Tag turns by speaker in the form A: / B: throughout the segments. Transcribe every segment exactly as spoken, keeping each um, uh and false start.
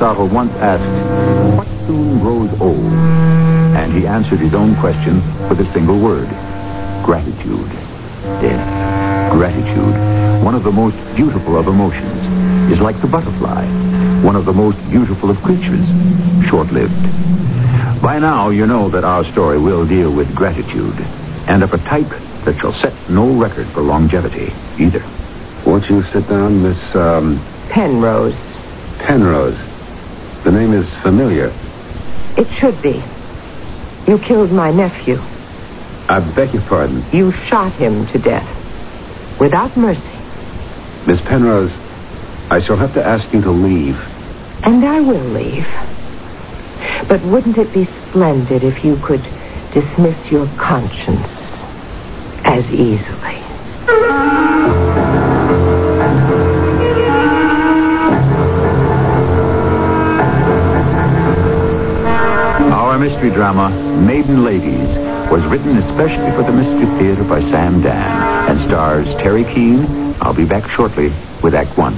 A: Aristotle once asked, what soon grows old? And he answered his own question with a single word, gratitude. Yes, gratitude, one of the most beautiful of emotions, is like the butterfly, one of the most beautiful of creatures, short-lived. By now, you know that our story will deal with gratitude, and of a type that shall set no record for longevity, either.
B: Won't you sit down, Miss, um...
C: Penrose.
B: Penrose. The name is familiar.
C: It should be. You killed my nephew.
B: I beg your pardon.
C: You shot him to death. Without mercy.
B: Miss Penrose, I shall have to ask you to leave.
C: And I will leave. But wouldn't it be splendid if you could dismiss your conscience as easily?
A: Our mystery drama, Maiden Ladies, was written especially for the Mystery Theater by Sam Dan and stars Terry Keane. I'll be back shortly with Act One.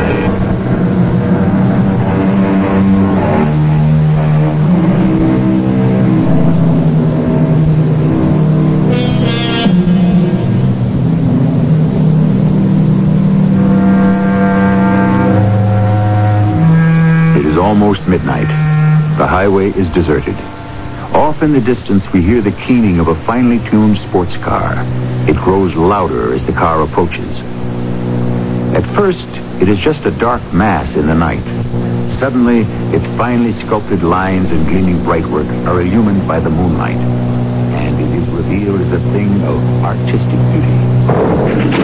A: It is almost midnight. The highway is deserted. Off in the distance, we hear the keening of a finely tuned sports car. It grows louder as the car approaches. At first, it is just a dark mass in the night. Suddenly, its finely sculpted lines and gleaming brightwork are illumined by the moonlight. And it is revealed as a thing of artistic beauty.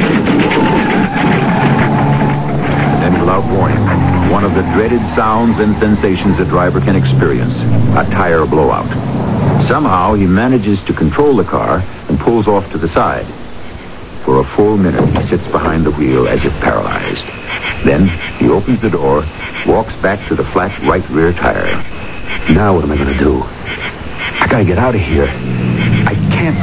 A: Then, without warning, one of the dreaded sounds and sensations a driver can experience, a tire blowout. Somehow, he manages to control the car and pulls off to the side. For a full minute, he sits behind the wheel as if paralyzed. Then, he opens the door, walks back to the flat right rear tire.
B: Now what am I going to do? I got to get out of here. I can't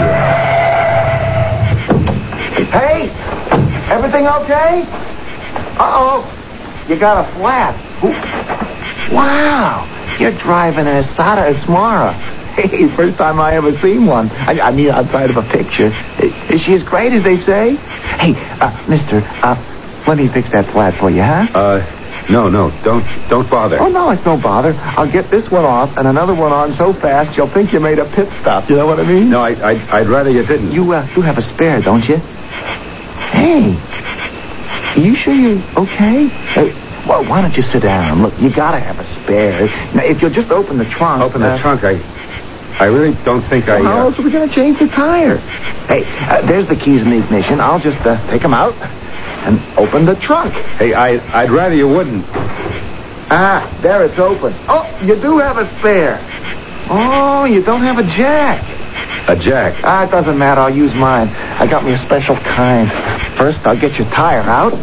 B: stay here.
D: Hey! Everything okay? Uh-oh. You got a flat. Ooh. Wow. You're driving an Asada Asmara. Hey, first time I ever seen one. I, I mean, outside of a picture. Is she as great as they say? Hey, uh, mister, uh, let me fix that flat for you, huh?
B: Uh, no, no, don't, don't bother.
D: Oh, no, it's no bother. I'll get this one off and another one on so fast you'll think you made a pit stop. You know what I mean?
B: No, I, I, I'd rather you didn't.
D: You, uh, you have a spare, don't you? Hey, are you sure you're okay? Hey, well, why don't you sit down? Look, you gotta have a spare. Now, if you'll just open the trunk.
B: Open
D: uh,
B: the trunk, I... I really don't think I...
D: Well, how
B: uh...
D: else are we going to change the tire? Hey, uh, there's the keys in the ignition. I'll just uh, take them out and open the trunk.
B: Hey, I, I'd rather you wouldn't.
D: Ah, there it's open. Oh, you do have a spare. Oh, you don't have a jack.
B: A jack?
D: Ah, it doesn't matter. I'll use mine. I got me a special kind. First, I'll get your tire out.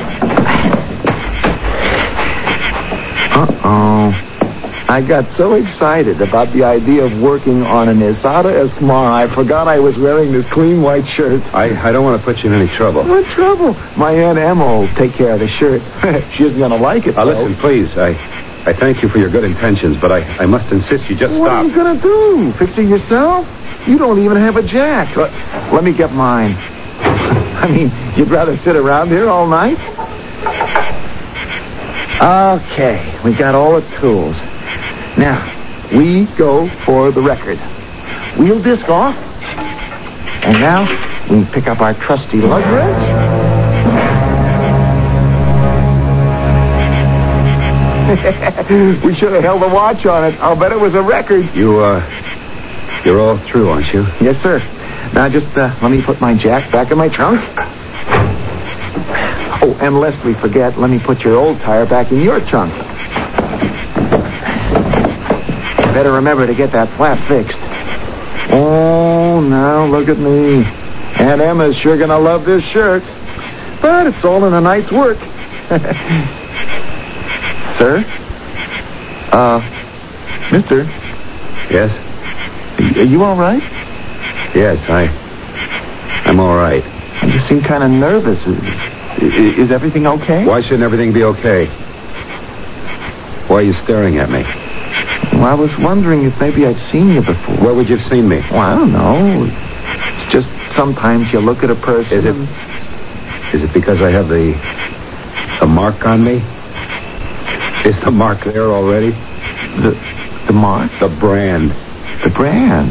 D: Uh-oh. I got so excited about the idea of working on an Asada Asmara, I forgot I was wearing this clean white shirt.
B: I, I don't want to put you in any trouble.
D: What trouble? My Aunt Emma will take care of the shirt. She isn't going to like it,
B: Now,
D: though.
B: listen, please. I, I thank you for your good intentions, but I, I must insist you just
D: What
B: stop.
D: are you going to do? Fix it yourself? You don't even have a jack. Let, let me get mine. I mean, you'd rather sit around here all night? Okay, we got all the tools. Now, we go for the record. Wheel disc off. And now, we pick up our trusty lug wrench. We should have held a watch on it. I'll bet it was a record.
B: You, uh, you're all through, aren't you?
D: Yes, sir. Now, just uh, let me put my jack back in my trunk. Oh, and lest we forget, let me put your old tire back in your trunk. Better remember to get that flat fixed. Oh, now look at me. Aunt Emma's sure gonna love this shirt. But it's all in a night's work. Sir? Uh, mister?
B: Yes?
D: Are you all right?
B: Yes, I... I'm all right.
D: You seem kind of nervous. Is, is everything okay?
B: Why shouldn't everything be okay? Why are you staring at me?
D: Well, I was wondering if maybe I'd seen you before.
B: Where would you have seen me?
D: Well, I don't know. It's just sometimes you look at a person.
B: Is it?
D: and-
B: Is it because I have the the mark on me? Is the mark there already?
D: The, the mark?
B: The brand.
D: The brand?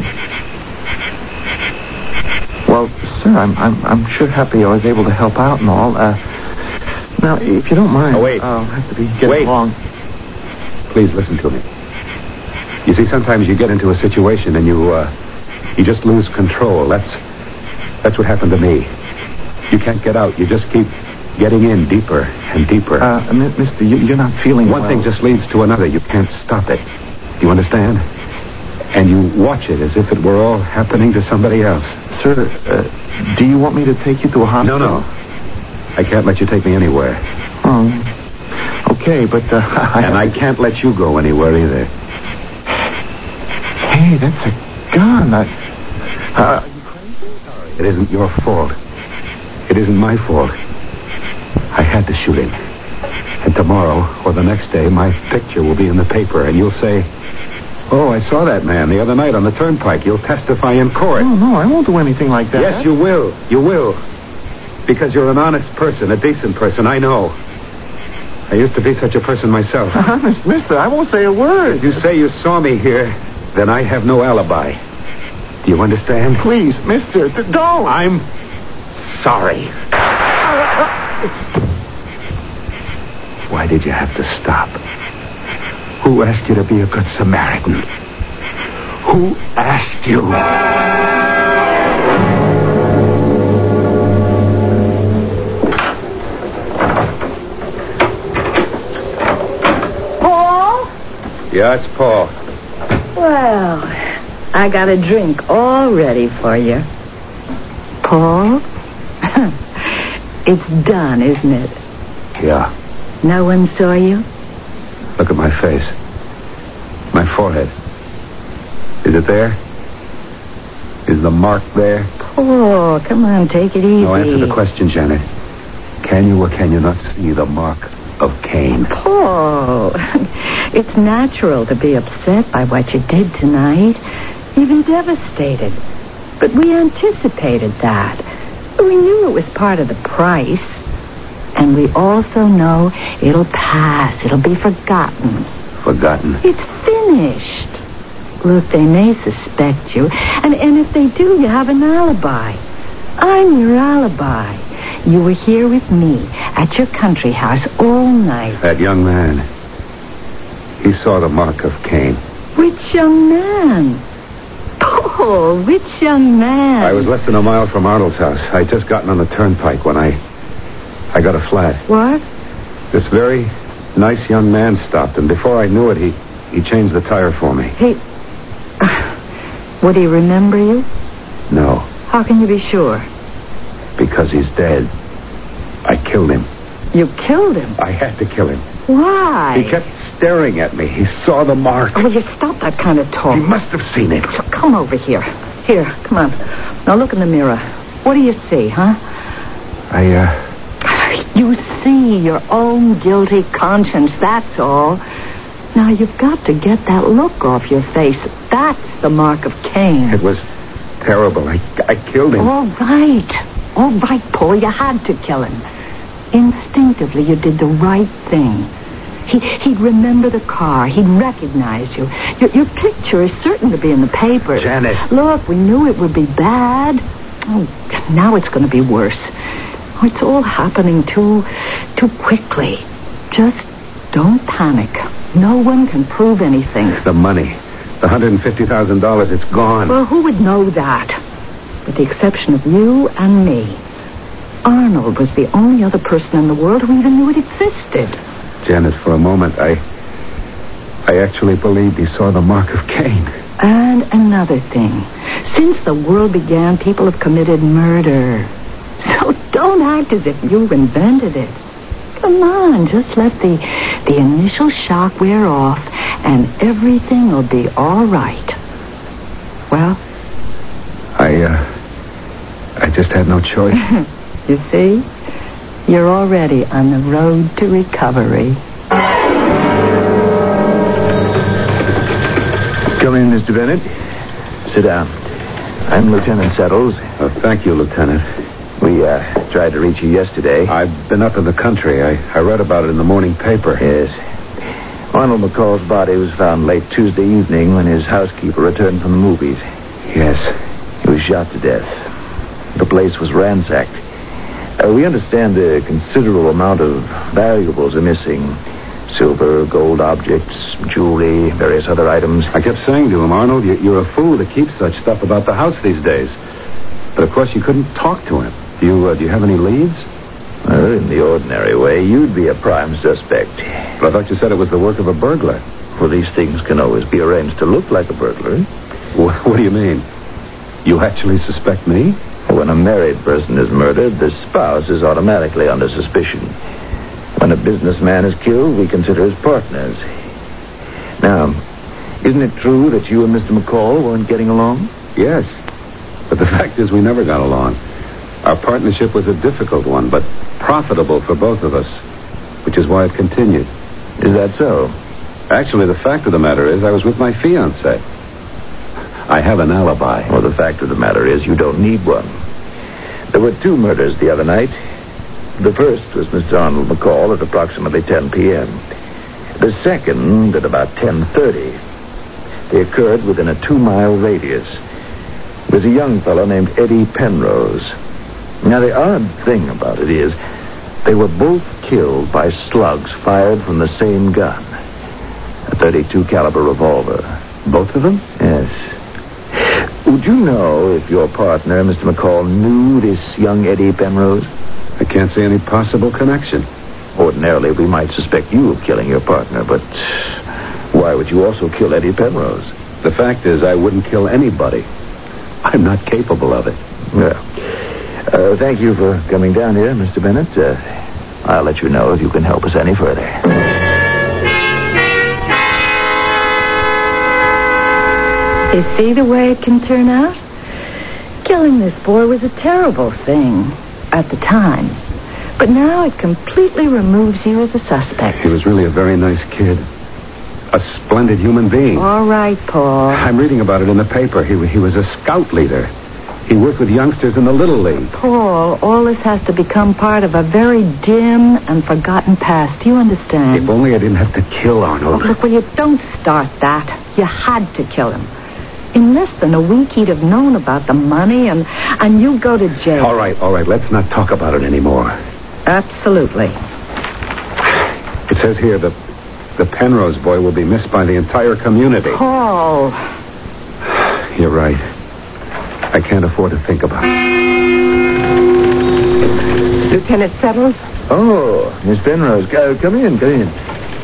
D: Well, sir, I'm, I'm, I'm sure happy I was able to help out and all. Uh, now, if you don't mind,
B: Oh, wait.
D: I'll have to be getting
B: Wait.
D: along.
B: Please listen to me. You see, sometimes you get into a situation and you, uh, you just lose control. That's, that's what happened to me. You can't get out. You just keep getting in deeper and deeper.
D: Uh, mi- mister, you, you're not feeling
B: One
D: well.
B: thing just leads to another. You can't stop it. Do you understand? And you watch it as if it were all happening to somebody else.
D: Sir, uh, do you want me to take you to a
B: No,
D: hospital?
B: no. I can't let you take me anywhere.
D: Oh, okay, but... Uh, I,
B: And I can't let you go anywhere either.
D: Hey, that's a gun. I, uh, are you crazy?
B: It isn't your fault. It isn't my fault. I had to shoot him. And tomorrow, or the next day, my picture will be in the paper, and you'll say, "Oh, I saw that man the other night on the turnpike." You'll testify in court.
D: No, no, I won't do anything like that.
B: Yes, you will. You will. Because you're an honest person, a decent person, I know. I used to be such a person myself.
D: Honest, mister, I won't say a word.
B: If you say you saw me here, then I have no alibi. Do you understand?
D: Please, mister, th- don't.
B: I'm sorry. Why did you have to stop? Who asked you to be a good Samaritan? Who asked you?
E: Paul?
B: Yeah, it's Paul.
E: Well, I got a drink all ready for you. Paul? It's done, isn't it?
B: Yeah.
E: No one saw you?
B: Look at my face. My forehead. Is it there? Is the mark there?
E: Paul, come on, take it easy.
B: No, answer the question, Janet. Can you or can you not see the mark of Cain?
E: Paul, it's natural to be upset by what you did tonight, even devastated. But we anticipated that. We knew it was part of the price. And we also know it'll pass. It'll be forgotten.
B: Forgotten?
E: It's finished. Look, they may suspect you. And, and if they do, you have an alibi. I'm your alibi. You were here with me at your country house all night.
B: That young man. He saw the mark of Cain.
E: Which young man? Oh, which young man?
B: I was less than a mile from Arnold's house. I'd just gotten on the turnpike when I... I got a flat.
E: What?
B: This very nice young man stopped, and before I knew it, he, he changed the tire for me.
E: He... Would he remember you?
B: No,
E: How can you be sure?
B: because he's dead. I killed him.
E: You killed him.
B: I had to kill him.
E: Why?
B: He kept staring at me. He saw the mark.
E: Oh, will you stop that kind of talk?
B: He must have seen it.
E: Come over here. Here, come on. Now look in the mirror. What do you see, huh?
B: I, uh...
E: You see your own guilty conscience, that's all. Now, you've got to get that look off your face. That's the mark of Cain.
B: It was terrible. I, I killed him.
E: All right. All right, Paul, you had to kill him. Instinctively, you did the right thing. He, he'd remember the car. He'd recognize you. Your, your picture is certain to be in the papers.
B: Janet.
E: Look, we knew it would be bad. Oh, now it's going to be worse. Oh, it's all happening too, too quickly. Just don't panic. No one can prove anything.
B: The money. The one hundred fifty thousand dollars, it's gone.
E: Well, who would know that? With the exception of you and me. Arnold was the only other person in the world who even knew it existed.
B: Janet, for a moment, I... I actually believed he saw the mark of Cain.
E: And another thing. Since the world began, people have committed murder. So don't act as if you invented it. Come on, just let the, the initial shock wear off, and everything will be all right. Well?
B: I, uh... I just had no choice.
E: You see? You're already on the road to recovery.
D: Come in, Mister Bennett. Sit down. I'm Lieutenant Settles.
B: Oh, thank you, Lieutenant.
D: We uh, tried to reach you yesterday.
B: I've been up in the country. I, I read about it in the morning paper.
D: Yes. Arnold McCall's body was found late Tuesday evening when his housekeeper returned from the movies.
B: Yes.
D: He was shot to death. The place was ransacked. Uh, we understand a considerable amount of valuables are missing. Silver, gold objects, jewelry, various other items.
B: I kept saying to him, Arnold, you, you're a fool to keep such stuff about the house these days. But, of course, you couldn't talk to him. Do you, uh, do you have any leads?
D: Well, in the ordinary way, you'd be a prime suspect.
B: But I thought you said it was the work of a burglar.
D: Well, these things can always be arranged to look like a burglary.
B: What, what do you mean? You actually suspect me?
D: When a married person is murdered, the spouse is automatically under suspicion. When a businessman is killed, we consider his partners. Now, isn't it true that you and Mister McCall weren't getting along?
B: Yes. But the fact is we never got along. Our partnership was a difficult one, but profitable for both of us, which is why it continued.
D: Is that so?
B: Actually, the fact of the matter is I was with my fiancée. I have an alibi.
D: Well, the fact of the matter is you don't need one. There were two murders the other night. The first was Mister Arnold McCall at approximately ten p.m. The second at about ten thirty. They occurred within a two-mile radius. There was a young fellow named Eddie Penrose. Now, the odd thing about it is they were both killed by slugs fired from the same gun. A thirty-two caliber revolver.
B: Both of them?
D: Yes. Would you know if your partner, Mister McCall, knew this young Eddie Penrose?
B: I can't see any possible connection.
D: Ordinarily, we might suspect you of killing your partner, but why would you also kill Eddie Penrose?
B: The fact is, I wouldn't kill anybody. I'm not capable of it.
D: Well, uh, thank you for coming down here, Mister Bennett. Uh, I'll let you know if you can help us any further.
E: You see the way it can turn out? Killing this boy was a terrible thing at the time. But now it completely removes you as a suspect.
B: He was really a very nice kid. A splendid human being.
E: All right, Paul.
B: I'm reading about it in the paper. He, he was a scout leader. He worked with youngsters in the Little League.
E: Paul, all this has to become part of a very dim and forgotten past. Do you understand?
B: If only I didn't have to kill Arnold.
E: Oh, look, well, you don't start that. You had to kill him. In less than a week, he'd have known about the money, and, and you go to jail.
B: All right, all right. Let's not talk about it anymore.
E: Absolutely.
B: It says here that the Penrose boy will be missed by the entire community.
E: Paul.
B: You're right. I can't afford to think about it.
C: Lieutenant Settles?
D: Oh, Miss Penrose. Go, come in, come in.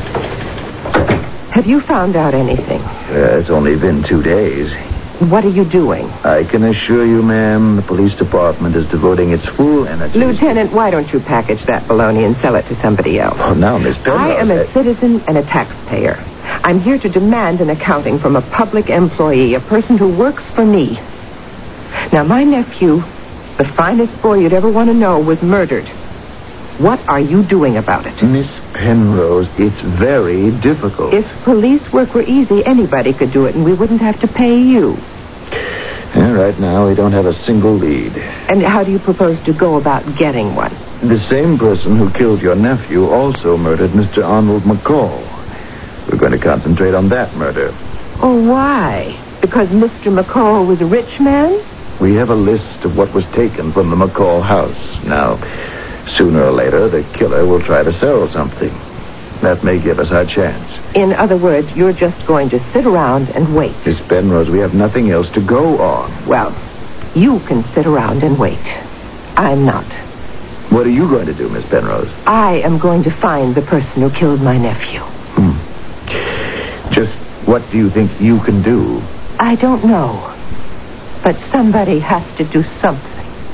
C: Have you found out anything?
D: Uh, it's only been two days.
C: What are you doing?
D: I can assure you, ma'am, the police department is devoting its full energy...
C: Lieutenant, why don't you package that baloney and sell it to somebody else?
D: Oh, now, Miss Penrose...
C: I am a
D: I...
C: citizen and a taxpayer. I'm here to demand an accounting from a public employee, a person who works for me. Now, my nephew, the finest boy you'd ever want to know, was murdered. What are you doing about it?
D: Miss Penrose, it's very difficult.
C: If police work were easy, anybody could do it, and we wouldn't have to pay you.
D: Yeah, right now, we don't have a single lead.
C: And how do you propose to go about getting one?
D: The same person who killed your nephew also murdered Mister Arnold McCall. We're going to concentrate on that murder.
C: Oh, why? Because Mister McCall was a rich man?
D: We have a list of what was taken from the McCall house. Now, sooner or later, the killer will try to sell something. That may give us our chance.
C: In other words, you're just going to sit around and wait.
D: Miss Penrose, we have nothing else to go on.
C: Well, you can sit around and wait. I'm not.
D: What are you going to do, Miss Penrose?
C: I am going to find the person who killed my nephew.
D: Hmm. Just what do you think you can do?
C: I don't know. But somebody has to do something.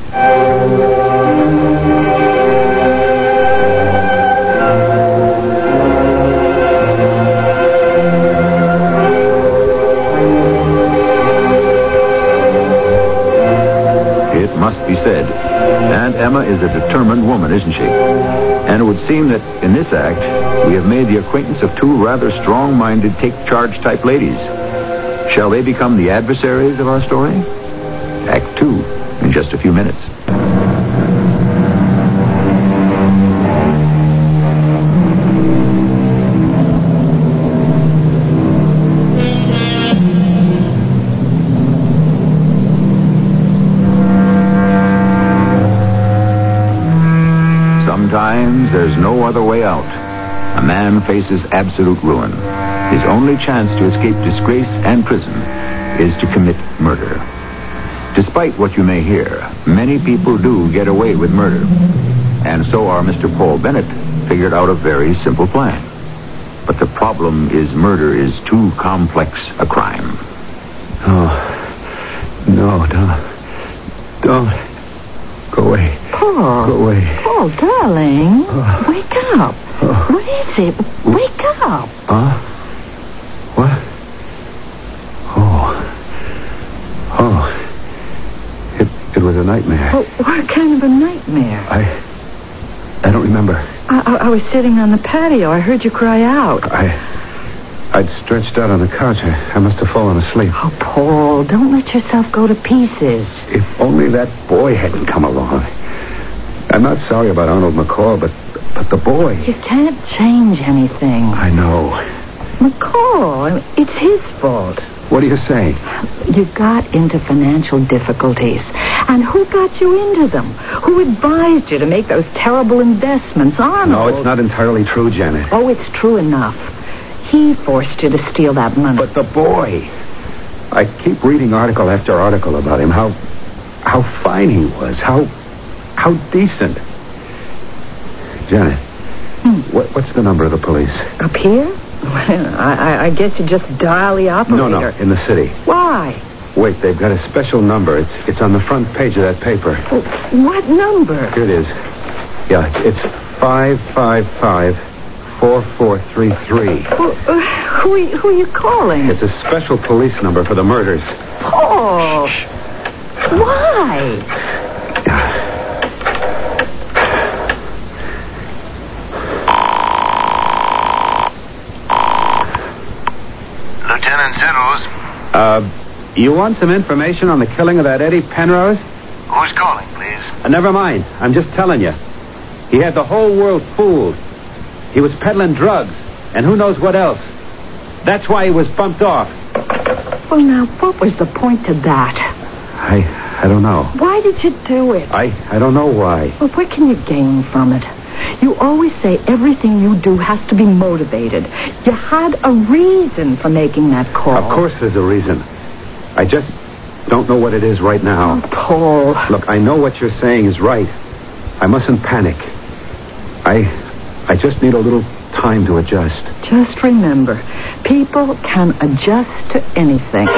A: It must be said, Aunt Emma is a determined woman, isn't she? And it would seem that in this act, we have made the acquaintance of two rather strong-minded take-charge type ladies. Shall they become the adversaries of our story? Act two, in just a few minutes. Sometimes there's no other way out. A man faces absolute ruin. His only chance to escape disgrace and prison is to commit murder. Despite what you may hear, many people do get away with murder. And so our Mister Paul Bennett figured out a very simple plan. But the problem is murder is too complex a crime.
B: Oh, no, don't. Don't. Go away.
E: Paul.
B: Go away.
E: Paul, darling.
B: Oh.
E: Wake up.
B: Oh.
E: What is it? Wake up.
B: Huh? What? Oh. Oh. It it was a nightmare.
E: Well, what kind of a nightmare?
B: I I don't remember.
E: I, I, I was sitting on the patio. I heard you cry out.
B: I I'd stretched out on the couch. I, I must have fallen asleep.
E: Oh, Paul, don't let yourself go to pieces.
B: If only that boy hadn't come along. I'm not sorry about Arnold McCall, but but the boy.
E: You can't change anything.
B: I know.
E: McCall, I mean, it's his fault.
B: What are you saying?
E: You got into financial difficulties. And who got you into them? Who advised you to make those terrible investments? Arnold.
B: No, it's not entirely true, Janet.
E: Oh, it's true enough. He forced you to steal that money.
B: But the boy. I keep reading article after article about him. How how fine he was. How how decent. Janet,
E: Hmm.
B: what, what's the number of the police?
E: Up here? Well, I, I, I guess you just dial the operator.
B: No, no, in the city.
E: Why?
B: Wait, they've got a special number. It's it's on the front page of that paper.
E: Well, what number?
B: Here it is. Yeah, it's five five five four four three three.
E: Well, uh, who, are you, who are you calling?
B: It's a special police number for the murders.
E: Paul. Why?
F: Lieutenant Zeros.
B: Uh, you want some information on the killing of that Eddie Penrose?
F: Who's calling, please?
B: Uh, never mind. I'm just telling you. He had the whole world fooled. He was peddling drugs, and who knows what else. That's why he was bumped off.
E: Well, now, what was the point to that?
B: I I don't know.
E: Why did you do it?
B: I, I don't know why.
E: Well, what can you gain from it? You always say everything you do has to be motivated. You had a reason for making that call.
B: Of course there's a reason. I just don't know what it is right now.
E: Oh, Paul.
B: Look, I know what you're saying is right. I mustn't panic. I I just need a little time to adjust.
E: Just remember, people can adjust to anything.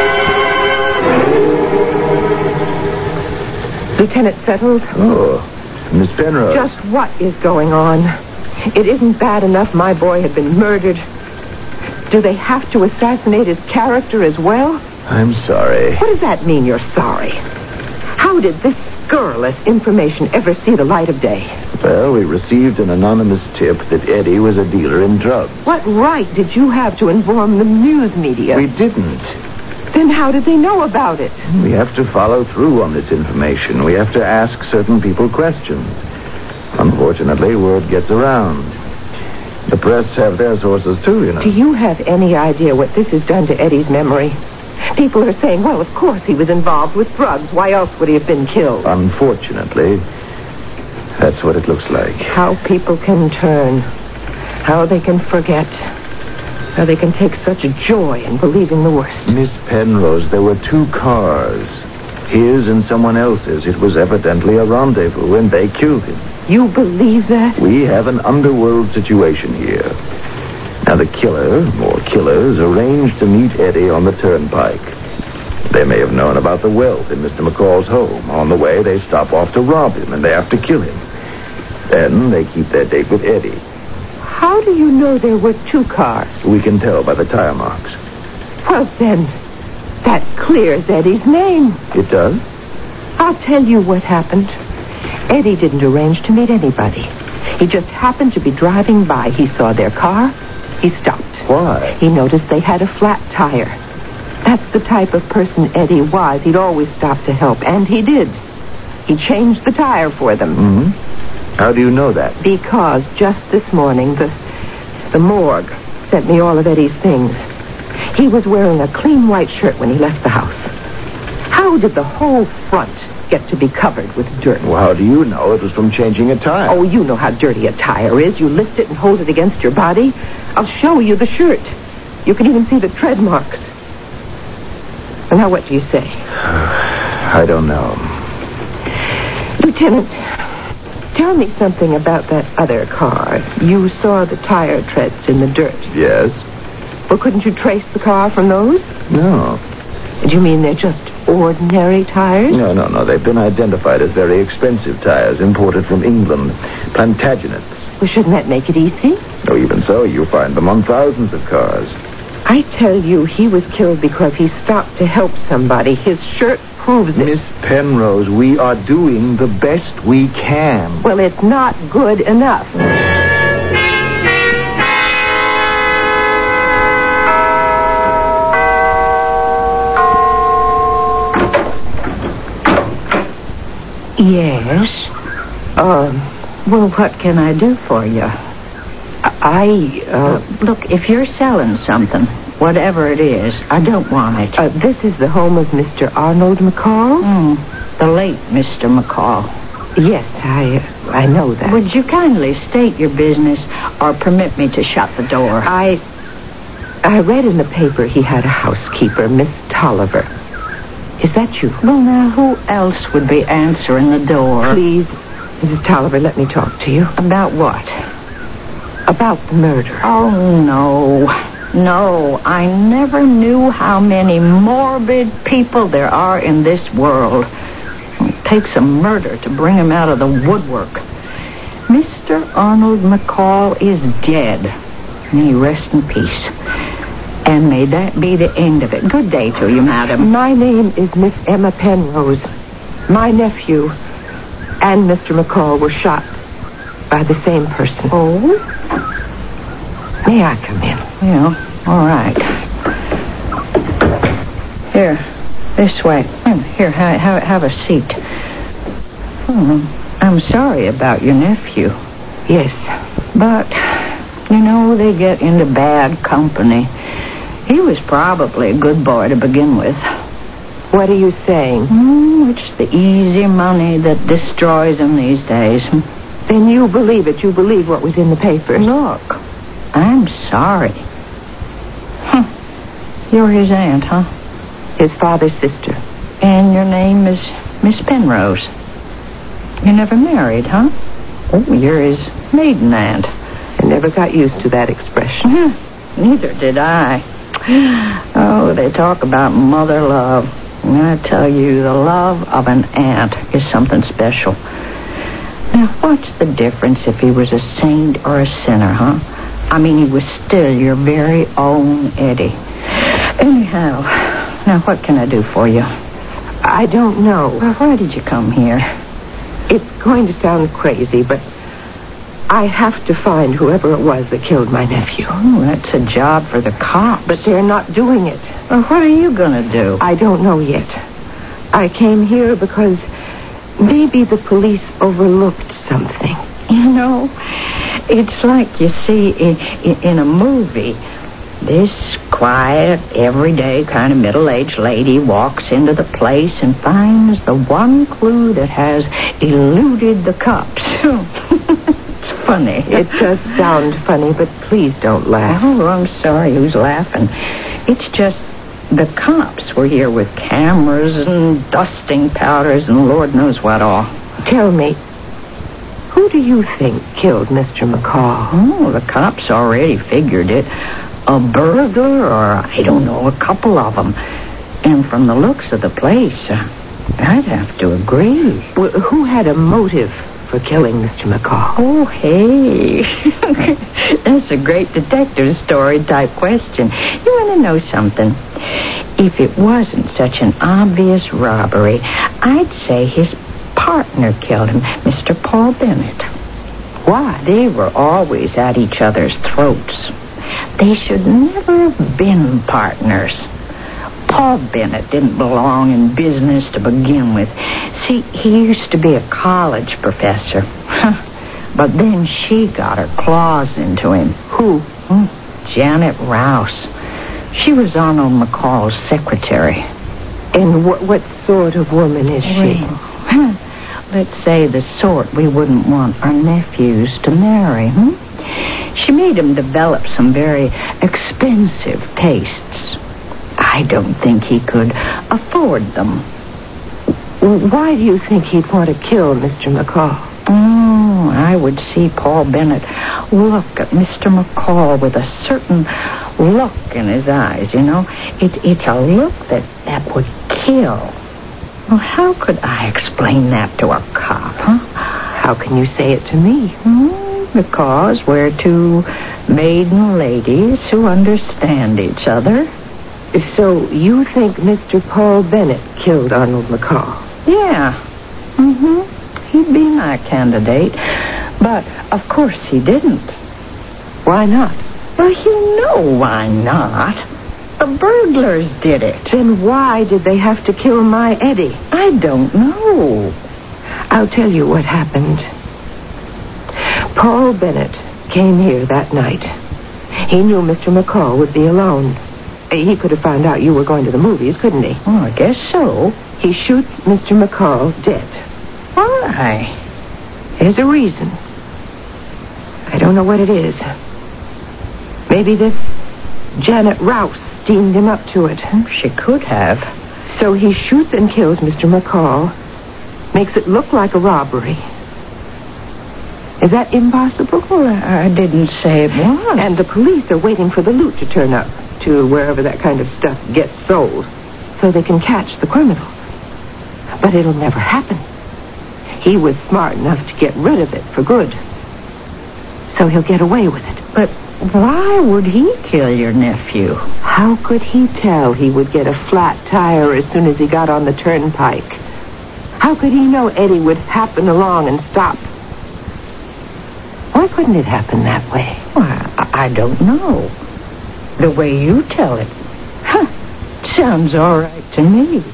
C: Lieutenant settled?
D: Oh, Miss Penrose.
C: Just what is going on? It isn't bad enough my boy had been murdered. Do they have to assassinate his character as well?
D: I'm sorry.
C: What does that mean, you're sorry? How did this scurrilous information ever see the light of day?
D: Well, we received an anonymous tip that Eddie was a dealer in drugs.
C: What right did you have to inform the news media?
D: We didn't.
C: Then how did they know about it?
D: We have to follow through on this information. We have to ask certain people questions. Unfortunately, word gets around. The press have their sources, too, you know.
C: Do you have any idea what this has done to Eddie's memory? People are saying, well, of course he was involved with drugs. Why else would he have been killed?
D: Unfortunately, that's what it looks like.
C: How people can turn. How they can forget. How they can take such joy in believing the worst.
D: Miss Penrose, there were two cars. His and someone else's. It was evidently a rendezvous, and they killed him.
C: You believe that?
D: We have an underworld situation here. Now, the killer, or killers, arranged to meet Eddie on the turnpike. They may have known about the wealth in Mister McCall's home. On the way, they stop off to rob him, and they have to kill him. Then they keep their date with Eddie.
C: How do you know there were two cars?
D: We can tell by the tire marks.
C: Well, then, that clears Eddie's name.
D: It does?
C: I'll tell you what happened. Eddie didn't arrange to meet anybody. He just happened to be driving by. He saw their car. He stopped.
D: Why?
C: He noticed they had a flat tire. That's the type of person Eddie was. He'd always stop to help, and he did. He changed the tire for them.
D: Mm-hmm. How do you know that?
C: Because just this morning, the, the morgue sent me all of Eddie's things. He was wearing a clean white shirt when he left the house. How did the whole front get to be covered with dirt?
D: Well, how do you know? It was from changing a tire.
C: Oh, you know how dirty a tire is. You lift it and hold it against your body. I'll show you the shirt. You can even see the tread marks. And now what do you say?
D: I don't know.
C: Lieutenant, tell me something about that other car. You saw the tire treads in the dirt.
D: Yes?
C: Well, couldn't you trace the car from those?
D: No.
C: Do you mean they're just ordinary tires?
D: No, no, no. They've been identified as very expensive tires imported from England. Plantagenets.
C: Well, shouldn't that make it easy?
D: No, even so, you find them on thousands of cars.
C: I tell you, he was killed because he stopped to help somebody. His shirt proves it.
D: Miss Penrose, we are doing the best we can.
C: Well, it's not good enough.
E: Yes?
C: Um,
E: Well, what can I do for you?
C: I, uh...
E: Look, if you're selling something, whatever it is, I don't want it.
C: Uh, this is the home of Mister Arnold McCall?
E: Mm, the late Mister McCall.
C: Yes, I, uh, I know that.
E: Would you kindly state your business or permit me to shut the door?
C: I... I read in the paper he had a housekeeper, Miss Tolliver. Is that you?
E: Well, now, who else would be answering the door?
C: Please, Missus Tolliver, let me talk to you.
E: About what?
C: About the murder.
E: Oh, no. No, I never knew how many morbid people there are in this world. It takes a murder to bring him out of the woodwork. Mister Arnold McCall is dead. May he rest in peace. And may that be the end of it. Good day to you, madam.
C: My name is Miss Emma Penrose. My nephew and Mister McCall were shot by the same person.
E: Oh?
C: May I come in?
E: Yeah, all right. Here, this way. Here, ha- ha- have a seat. Hmm, I'm sorry about your nephew.
C: Yes.
E: But, you know, they get into bad company. He was probably a good boy to begin with.
C: What are you saying?
E: Mm, it's the easy money that destroys him these days.
C: Then you believe it. You believe what was in the papers.
E: Look, I'm sorry. Huh. You're his aunt, huh?
C: His father's sister.
E: And your name is Miss Penrose. You never married, huh? Oh, you're his maiden aunt.
C: I never got used to that expression.
E: Huh. Neither did I. Oh, they talk about mother love. And I tell you, the love of an aunt is something special. Now, what's the difference if he was a saint or a sinner, huh? I mean, he was still your very own Eddie. Anyhow, now what can I do for you?
C: I don't know.
E: Well, why did you come here?
C: It's going to sound crazy, but I have to find whoever it was that killed my nephew.
E: Oh, that's a job for the cops.
C: But they're not doing it.
E: Well, what are you going to do?
C: I don't know yet. I came here because maybe the police overlooked something.
E: You know, it's like you see in, in, in a movie. This quiet, everyday kind of middle-aged lady walks into the place and finds the one clue that has eluded the cops. It's funny.
C: It does sound funny, but please don't laugh.
E: Oh, I'm sorry. Who's laughing? It's just the cops were here with cameras and dusting powders and Lord knows what all.
C: Tell me, who do you think killed Mister McCall?
E: Oh, the cops already figured it. A burglar, or I don't know, a couple of them. And from the looks of the place, uh, I'd have to agree.
C: Well, who had a motive for killing Mister McCall?
E: Oh, hey. That's a great detective story type question. You want to know something? If it wasn't such an obvious robbery, I'd say his partner killed him, Mister Paul Bennett. Why? They were always at each other's throats. They should never have been partners. Paul Bennett didn't belong in business to begin with. See, he used to be a college professor. But then she got her claws into him.
C: Who?
E: Hmm, Janet Rouse. She was Arnold McCall's secretary.
C: And what, what sort of woman is she?
E: Well, let's say the sort we wouldn't want our nephews to marry. Hmm? She made him develop some very expensive tastes. I don't think he could afford them.
C: Why do you think he'd want to kill Mister McCall?
E: Oh, I would see Paul Bennett look at Mister McCall with a certain look in his eyes, you know. It, it's a look that, that would kill. Well, how could I explain that to a cop, huh?
C: How can you say it to me?
E: Hmm, because we're two maiden ladies who understand each other.
C: So you think Mister Paul Bennett killed Arnold McCall?
E: Yeah. Mm-hmm. He'd be my candidate. But, of course, he didn't.
C: Why not?
E: Well, you know why not. The burglars did it.
C: Then why did they have to kill my Eddie?
E: I don't know.
C: I'll tell you what happened. Paul Bennett came here that night. He knew Mister McCall would be alone. He could have found out you were going to the movies, couldn't he?
E: Oh, I guess so.
C: He shoots Mister McCall dead.
E: Why?
C: There's a reason. I don't know what it is. Maybe this Janet Rouse steamed him up to it.
E: She could have.
C: So he shoots and kills Mister McCall, makes it look like a robbery. Is that impossible?
E: Well, I didn't say it was.
C: And the police are waiting for the loot to turn up to wherever that kind of stuff gets sold so they can catch the criminal. But it'll never happen. He was smart enough to get rid of it for good. So he'll get away with it.
E: But why would he kill your nephew?
C: How could he tell he would get a flat tire as soon as he got on the turnpike? How could he know Eddie would happen along and stop? Why couldn't it happen that way?
E: Well, I, I don't know. The way you tell it. Huh. Sounds all right to me.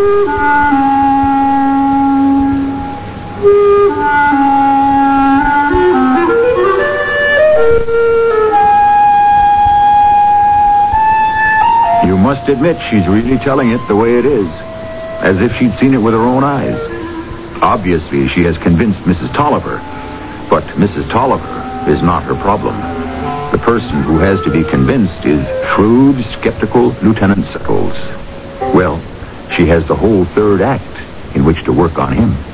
A: You must admit she's really telling it the way it is, as if she'd seen it with her own eyes. Obviously, she has convinced Missus Tolliver, but Missus Tolliver is not her problem. The person who has to be convinced is shrewd, skeptical Lieutenant Settles. Well, she has the whole third act in which to work on him.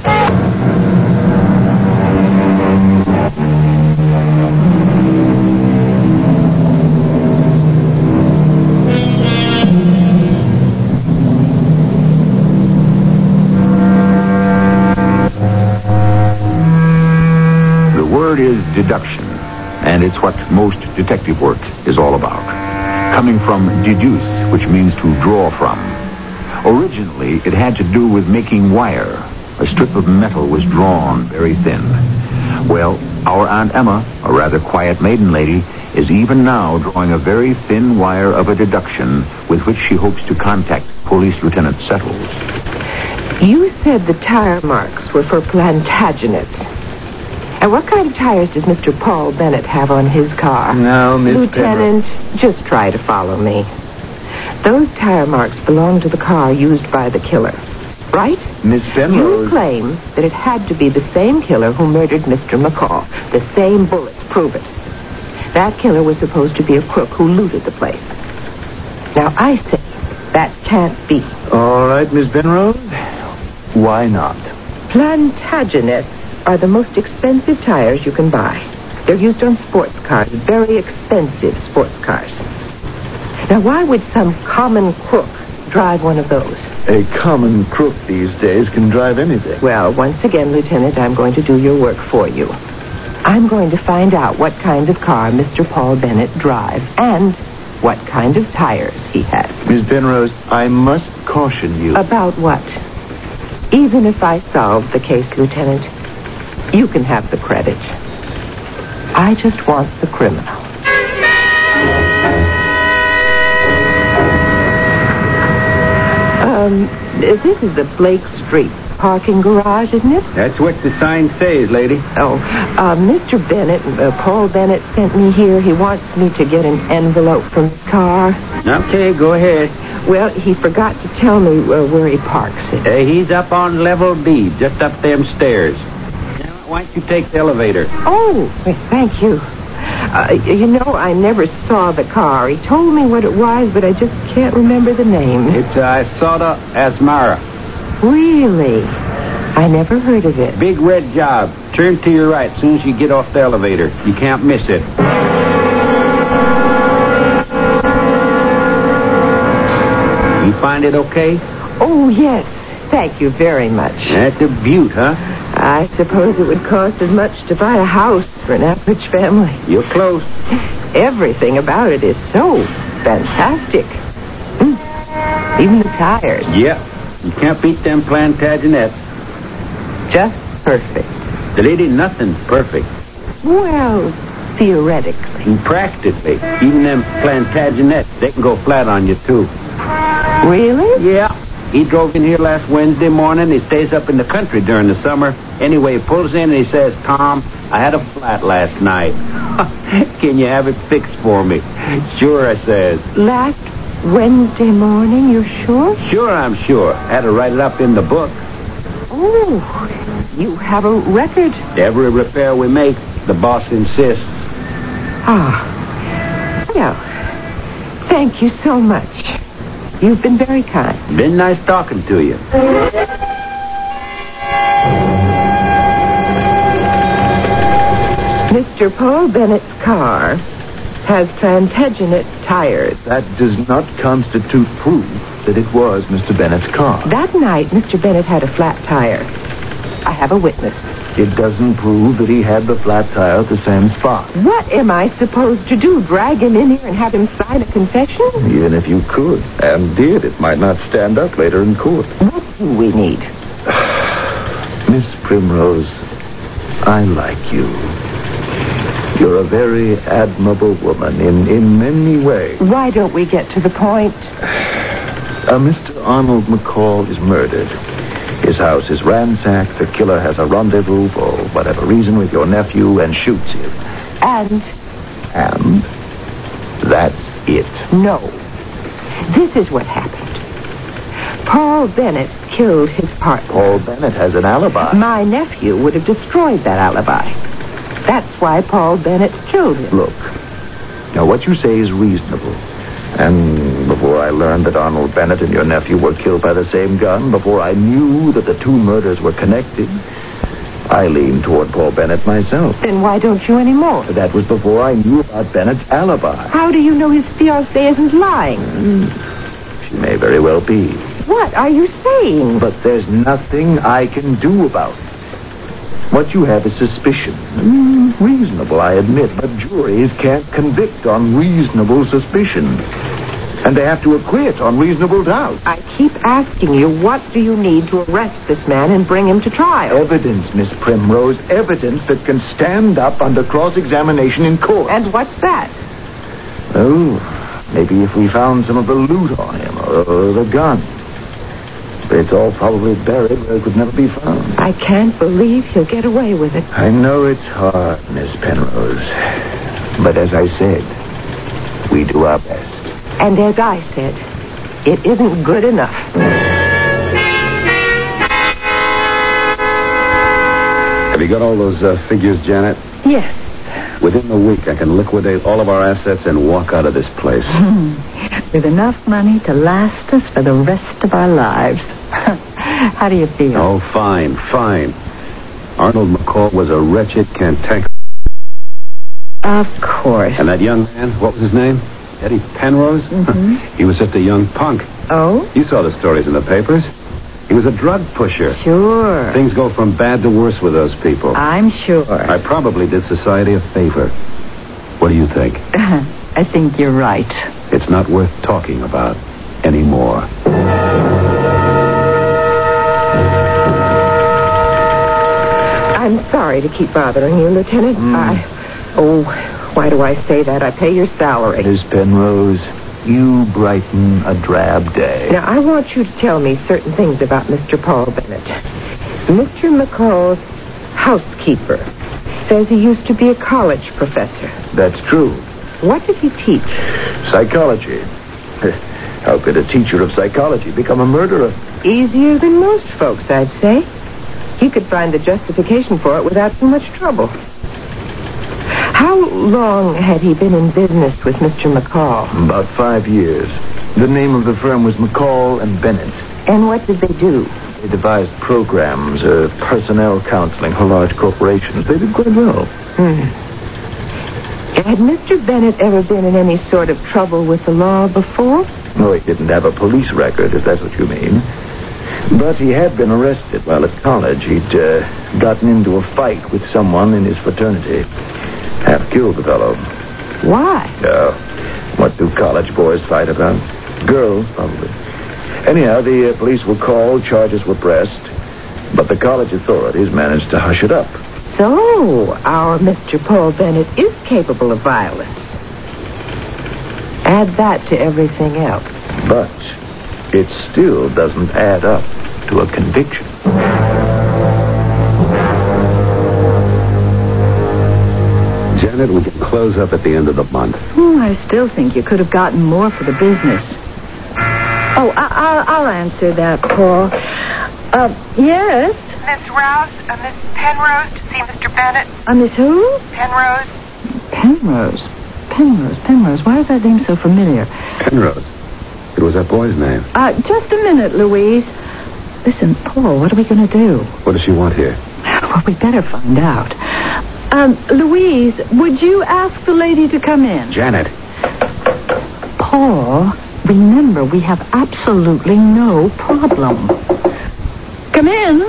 A: The word is deduction, and it's what most detective work is all about. Coming from deduce, which means to draw from. Originally, it had to do with making wire. A strip of metal was drawn very thin. Well, our Aunt Emma, a rather quiet maiden lady, is even now drawing a very thin wire of a deduction with which she hopes to contact Police Lieutenant Settles.
C: You said the tire marks were for Plantagenet. And what kind of tires does Mister Paul Bennett have on his car?
D: Now, Miss
C: Lieutenant, just try to follow me. Those tire marks belong to the car used by the killer, right?
D: Miss Penrose.
C: You claim that it had to be the same killer who murdered Mister McCall. The same bullets prove it. That killer was supposed to be a crook who looted the place. Now, I say that can't be.
D: All right, Miss Penrose. Why not?
C: Plantagenets are the most expensive tires you can buy. They're used on sports cars, very expensive sports cars. Now, why would some common crook drive one of those?
D: A common crook these days can drive anything.
C: Well, once again, Lieutenant, I'm going to do your work for you. I'm going to find out what kind of car Mister Paul Bennett drives and what kind of tires he has.
D: Miss Penrose, I must caution you.
C: About what? Even if I solve the case, Lieutenant, you can have the credit. I just want the criminal. Um, this is the Blake Street parking garage, isn't it?
B: That's what the sign says, lady.
C: Oh, uh, Mister Bennett, uh, Paul Bennett sent me here. He wants me to get an envelope from his car.
B: Okay, go ahead.
C: Well, he forgot to tell me uh, where he parks it.
B: Uh, he's up on level B, just up them stairs. Now, why don't you take the elevator?
C: Oh, thank you. Uh, you know, I never saw the car. He told me what it was, but I just can't remember the name.
B: It's uh, Isotta Asmara.
C: Really? I never heard of it.
B: Big red job. Turn to your right as soon as you get off the elevator. You can't miss it. You find it okay?
C: Oh, yes. Thank you very much.
B: That's a beaut, huh?
C: I suppose it would cost as much to buy a house for an average family.
B: You're close.
C: Everything about it is so fantastic. Mm. Even the tires.
B: Yeah. You can't beat them Plantagenets.
C: Just perfect.
B: The lady, nothing's perfect.
C: Well, theoretically.
B: And practically. Even them Plantagenets, they can go flat on you, too.
C: Really?
B: Yeah. He drove in here last Wednesday morning. He stays up in the country during the summer. Anyway, he pulls in and he says, Tom, I had a flat last night. Can you have it fixed for me? Sure, I says.
C: Last Wednesday morning, you're sure?
B: Sure, I'm sure. Had to write it up in the book.
C: Oh, you have a record.
B: Every repair we make, the boss insists.
C: Ah. Well, thank you so much. You've been very kind.
B: Been nice talking to you.
C: Mister Paul Bennett's car has Plantagenet tires.
A: That does not constitute proof that it was Mister Bennett's car.
C: That night, Mister Bennett had a flat tire. I have a witness.
A: It doesn't prove that he had the flat tire at the same spot.
C: What am I supposed to do? Drag him in here and have him sign a confession?
A: Even if you could, and did, it might not stand up later in court.
C: What do we need?
A: Miss Primrose, I like you. You're a very admirable woman in, in many ways.
C: Why don't we get to the point?
A: Uh, Mister Arnold McCall is murdered. His house is ransacked. The killer has a rendezvous for whatever reason with your nephew and shoots him.
C: And?
A: And that's it.
C: No. This is what happened. Paul Bennett killed his partner.
A: Paul Bennett has an alibi.
C: My nephew would have destroyed that alibi. That's why Paul Bennett killed him.
A: Look, now what you say is reasonable. And before I learned that Arnold Bennett and your nephew were killed by the same gun, before I knew that the two murders were connected, I leaned toward Paul Bennett myself.
C: Then why don't you anymore?
A: That was before I knew about Bennett's alibi.
C: How do you know his fiancée isn't lying?
A: Mm, she may very well be.
C: What are you saying?
A: But there's nothing I can do about it. What you have is suspicion. Mm, reasonable, I admit, but juries can't convict on reasonable suspicion. And they have to acquit on reasonable doubt.
C: I keep asking you, what do you need to arrest this man and bring him to trial?
A: Evidence, Miss Primrose, evidence that can stand up under cross-examination in court.
C: And what's that?
A: Oh, maybe if we found some of the loot on him, or, or the gun. But it's all probably buried where it could never be found.
C: I can't believe he'll get away with it.
A: I know it's hard, Miss Penrose. But as I said, we do our best.
C: And as I said, it isn't good enough.
B: Have you got all those uh, figures, Janet?
C: Yes.
B: Within the week, I can liquidate all of our assets and walk out of this place.
E: With enough money to last us for the rest of our lives. How do you feel?
B: Oh, fine, fine. Arnold McCall was a wretched, cantankerous...
E: Of course.
B: And that young man, what was his name? Eddie Penrose?
E: Mm-hmm.
B: He was just a young punk.
E: Oh?
B: You saw the stories in the papers. He was a drug pusher.
E: Sure.
B: Things go from bad to worse with those people.
E: I'm sure.
B: I probably did society a favor. What do you think?
E: I think you're right.
B: It's not worth talking about anymore.
C: I'm sorry to keep bothering you, Lieutenant.
A: Mm.
C: I... Oh, why do I say that? I pay your salary.
A: Miss Penrose, You brighten a drab day.
C: Now, I want you to tell me certain things about Mister Paul Bennett. Mister McCall's housekeeper says he used to be a college professor.
A: That's true.
C: What did he teach?
A: Psychology. How could a teacher of psychology become a murderer?
C: Easier than most folks, I'd say. He could find the justification for it without too much trouble. How long had he been in business with Mister McCall?
A: About five years. The name of the firm was McCall and Bennett.
C: And what did they do?
A: They devised programs, uh, personnel counseling for large corporations. They did quite well.
C: Hmm. Had Mister Bennett ever been in any sort of trouble with the law before?
A: No, he didn't have a police record, if that's what you mean. But he had been arrested while at college. He'd uh, gotten into a fight with someone in his fraternity. Half killed the fellow.
C: Why?
A: Yeah. What do college boys fight about? Girls, probably. Anyhow, the uh, police were called, charges were pressed, but the college authorities managed to hush it up.
C: So, our Mister Paul Bennett is capable of violence. Add that to everything else.
A: But it still doesn't add up to a conviction.
B: Janet, we can close up at the end of the month.
E: Oh, I still think you could have gotten more for the business. Oh, I- I'll, I'll answer that, Paul. Uh, yes?
G: Miss Rouse, uh, Miss Penrose to see Mister Bennett.
E: Uh, Miss who?
G: Penrose.
E: Penrose. Penrose. Penrose. Why is that name so familiar?
B: Penrose. It was that boy's name.
E: Uh, just a minute, Louise. Listen, Paul, what are we going to do?
B: What does she want here?
E: Well, we better find out. Um, Louise, would you ask the lady to come in?
B: Janet.
E: Paul, remember, we have absolutely no problem. Come in.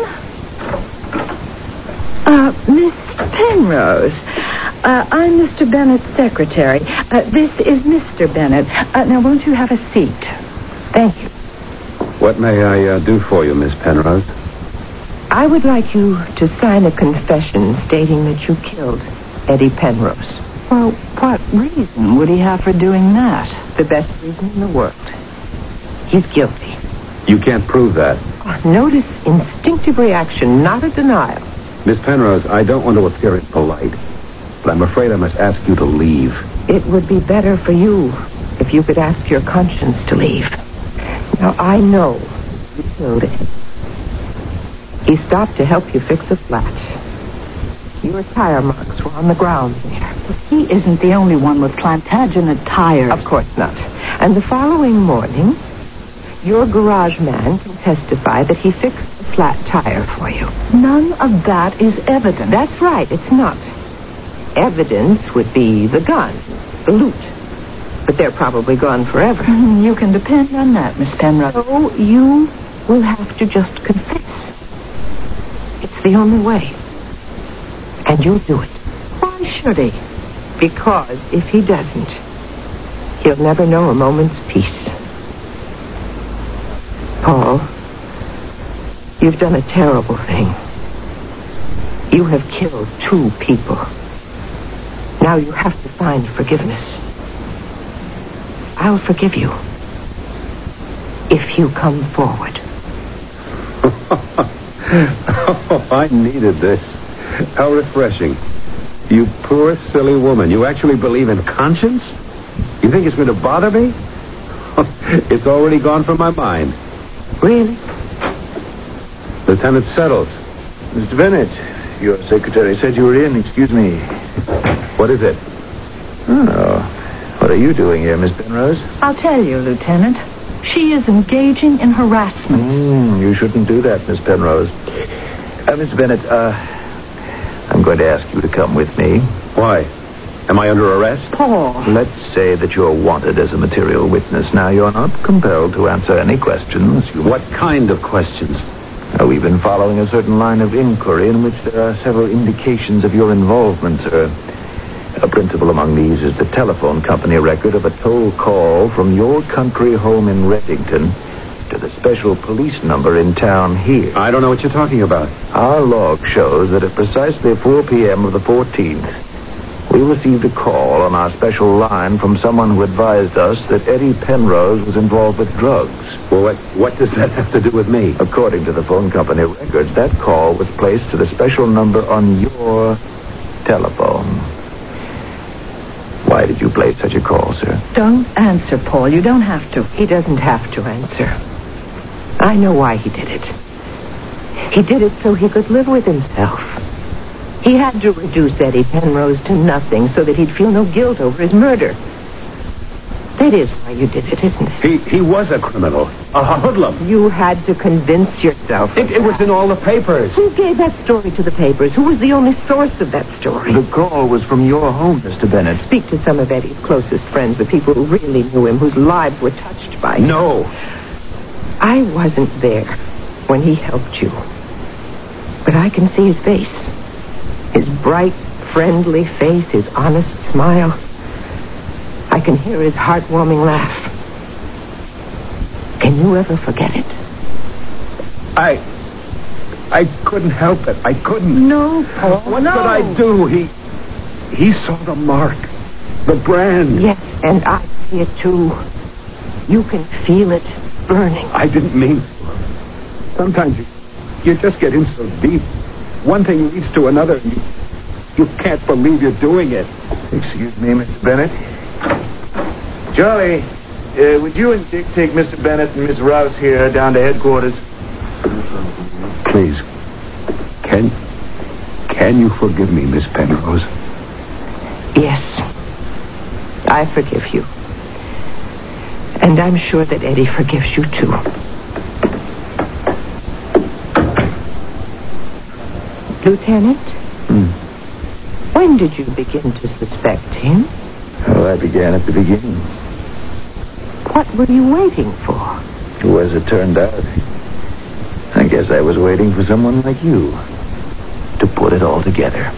E: Uh, Miss Penrose. Uh, I'm Mister Bennett's secretary. Uh, this is Mister Bennett. Uh, now, won't you have a seat? Thank you.
B: What may I uh, do for you, Miss Penrose?
C: I would like you to sign a confession stating that you killed Eddie Penrose.
E: Well, what reason would he have for doing that?
C: The best reason in the world. He's guilty.
B: You can't prove that.
C: Notice instinctive reaction, not a denial.
B: Miss Penrose, I don't want to appear impolite, but I'm afraid I must ask you to leave.
C: It would be better for you if you could ask your conscience to leave. Now, I know you killed him. He stopped to help you fix a flat. Your tire marks were on the ground there.
E: But he isn't the only one with Plantagenet tires.
C: Of course not. And the following morning, your garage man can testify that he fixed a flat tire for you.
E: None of that is evidence.
C: That's right, it's not. Evidence would be the gun, the loot. But they're probably gone forever.
E: Mm, you can depend on that, Miss Penrose.
C: So you will have to just confess. It's the only way. And you'll do it.
E: Why should he?
C: Because if he doesn't, he'll never know a moment's peace. Paul, you've done a terrible thing. You have killed two people. Now you have to find forgiveness. I'll forgive you if you come forward.
B: Oh, I needed this. How refreshing. You poor, silly woman. You actually believe in conscience? You think it's going to bother me? It's already gone from my mind.
C: Really?
B: Lieutenant Settles.
A: Mister Bennett, your secretary said you were in. Excuse me.
B: What is it?
A: Oh, what are you doing here, Miss Penrose?
E: I'll tell you, Lieutenant. She is engaging in harassment.
A: Mm, you shouldn't do that, Miss Penrose. Uh, Mister Bennett, uh, I'm going to ask you to come with me.
B: Why? Am I under arrest?
E: Paul.
A: Let's say that you're wanted as a material witness. Now, you're not compelled to answer any questions. You...
B: What kind of questions?
A: Uh, we've been following a certain line of inquiry in which there are several indications of your involvement, sir. A principal among these is the telephone company record of a toll call from your country home in Reddington to the special police number in town here.
B: I don't know what you're talking about.
A: Our log shows that at precisely four p.m. of the fourteenth,
D: We received a call on our special line from someone who advised us that Eddie Penrose was involved with drugs.
B: Well, what, what does that have to do with me?
D: According to the phone company records, that call was placed to the special number on your telephone. Why did you place such a call, sir?
C: Don't answer, Paul. You don't have to. He doesn't have to answer. I know why he did it. He did it so he could live with himself. He had to reduce Eddie Penrose to nothing so that he'd feel no guilt over his murder. That is why you did it, isn't it?
B: He he was a criminal, a hoodlum.
C: You had to convince yourself.
B: It, it was in all the papers.
C: Who gave that story to the papers? Who was the only source of that story?
D: The call was from your home, Mister Bennett.
C: Speak to some of Eddie's closest friends, the people who really knew him, whose lives were touched by him.
B: No.
C: I wasn't there when he helped you. But I can see his face. His bright, friendly face, his honest smile. I can hear his heartwarming laugh. Can you ever forget it?
B: I... I couldn't help it. I couldn't.
C: No, Paul,
B: What
C: no.
B: could I do? He... He saw the mark. The brand.
C: Yes, and I see it too. You can feel it burning.
B: I didn't mean... Sometimes you, you just get in so deep. One thing leads to another, and you, you can't believe you're doing it.
D: Excuse me, Mister Bennett. Charlie, uh, would you and Dick take Mister Bennett and Miss Rouse here down to headquarters?
B: Please. Can... Can you forgive me, Miss Penrose?
C: Yes, I forgive you. And I'm sure that Eddie forgives you too. Lieutenant?
D: Hmm.
C: When did you begin to suspect him?
D: Well, I began at the beginning.
C: What were you waiting for?
D: Well, as it turned out, I guess I was waiting for someone like you to put it all together.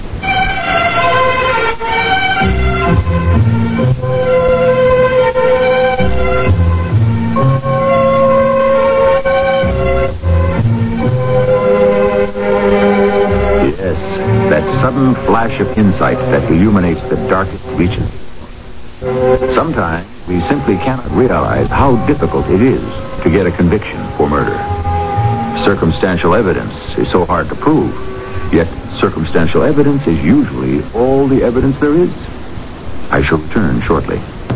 D: Yes, that sudden flash of insight that illuminates the darkest reaches. Sometimes we simply cannot realize how difficult it is to get a conviction for murder. Circumstantial evidence is so hard to prove, yet circumstantial evidence is usually all the evidence there is. I shall return shortly.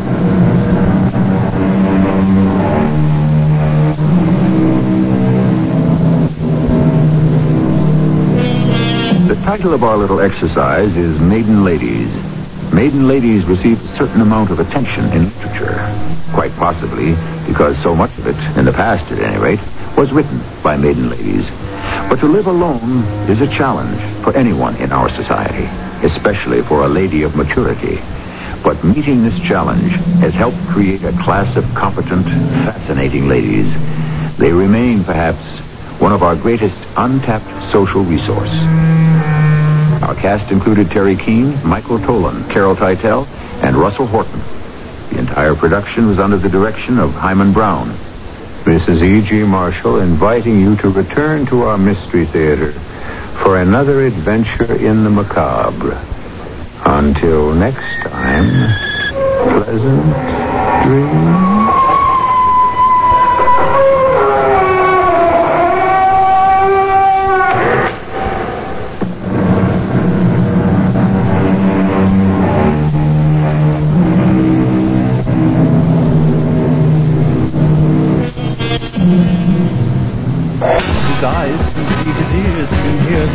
D: The title of our little exercise is Maiden Ladies. Maiden Ladies receive a certain amount of attention in literature, quite possibly because so much of it, in the past at any rate, was written by maiden ladies. But to live alone is a challenge for anyone in our society, especially for a lady of maturity. But meeting this challenge has helped create a class of competent, fascinating ladies. They remain, perhaps, one of our greatest untapped social resource. Our cast included Terry Keane, Michael Tolan, Carol Teitel, and Russell Horton. The entire production was under the direction of Hyman Brown. Missus E G. Marshall inviting you to return to our Mystery Theater for another adventure in the macabre. Until next time, pleasant dreams.
H: His eyes can see, his ears can hear.